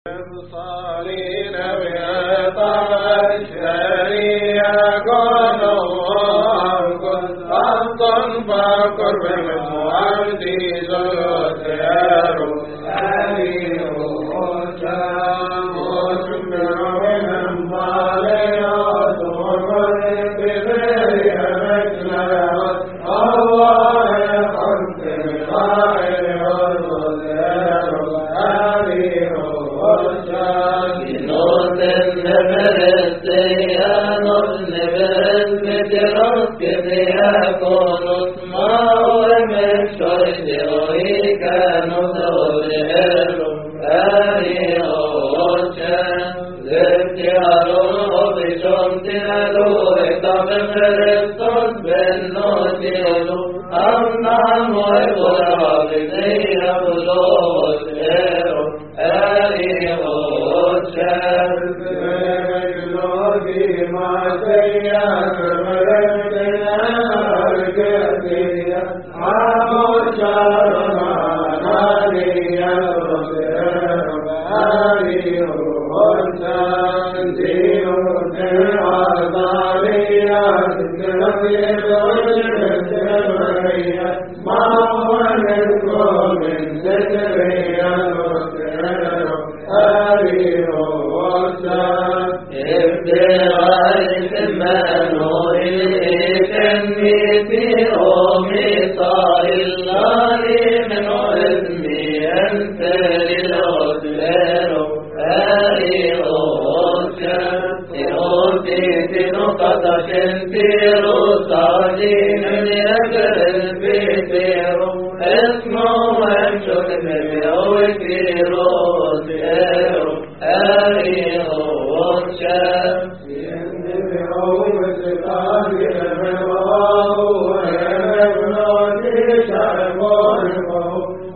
صالين بأطار الشريعة كونوا قد فقر من عبدي زلوتيار أليه وشام وشمر من أموالي وصور بذري مجلس الله يحب الخير والخير أليه نور النبرت يا نور النبرت بدرك بيكون اسماء من شرد ويكا نصر الهرم آلي أوشا زبتيار وبشمت ألوه تبخر الصد بالنوتيلو أمنام ويقرأ بذي أبلوه الهرم آلي أوشا بمجلوبي ما سيئات ملكنا الكثير عموشا رمانالي الرسل آلي أوشا دينو العظاليات كثير والجسرية ما هو نذكر من ذكرية آلي أوشا ابتغاء الثمان إليك في أميطار الله من علمي أنت للعدلان آلي أوشا أوتيت نقطة شنتير صادين لأجل البيتير اسمه وانشد بموتير سير آلي أوشا ينبعوا بسقاطي المراه ويبنوا شرمونه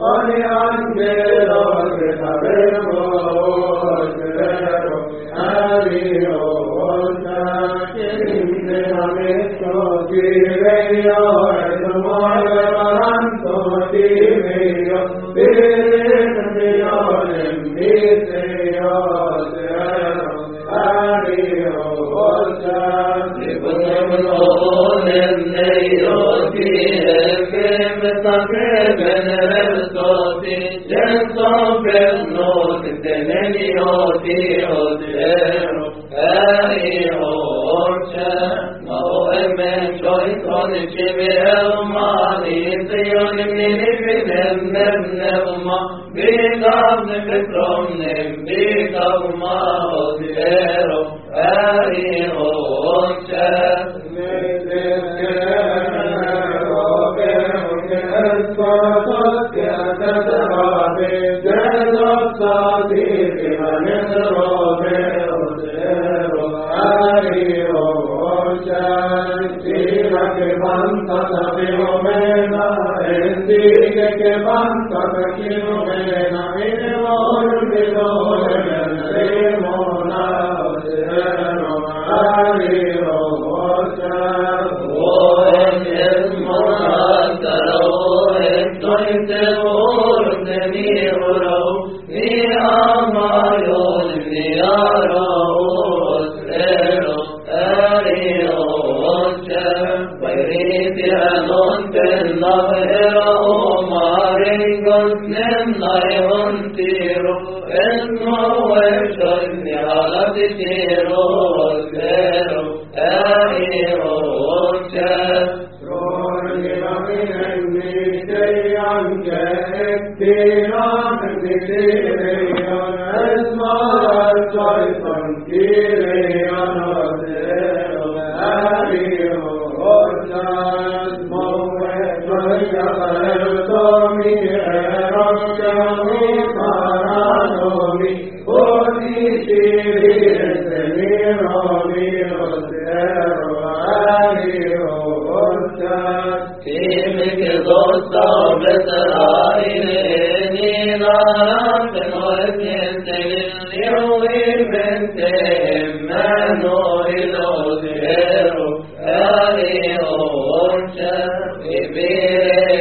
ولأنجلوا بحبيبه سير آلي أوشا إننا مستو تيريو اسمه لمرانتو تيريو بيرين بيولم بيسيو سير آلي أوشا لبنون النيوتي الكم تقريبا ربصوتي جنسو بالنوت الدنيوتي أدير آلي أوشا مؤمن شيطان شبه مالي سيون من ابن النبما بقبل فكرم بقوما أدير آلي أوشا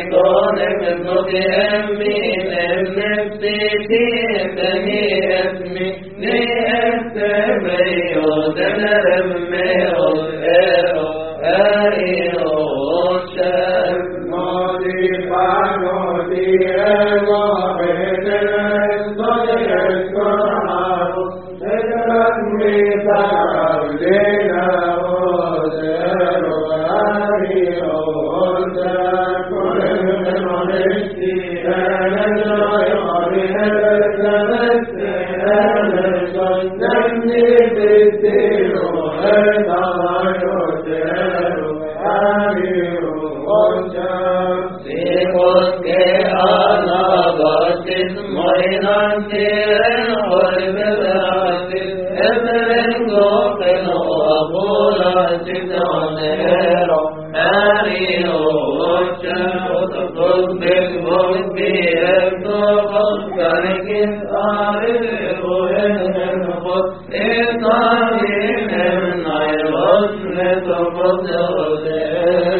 بني اسمي Amen.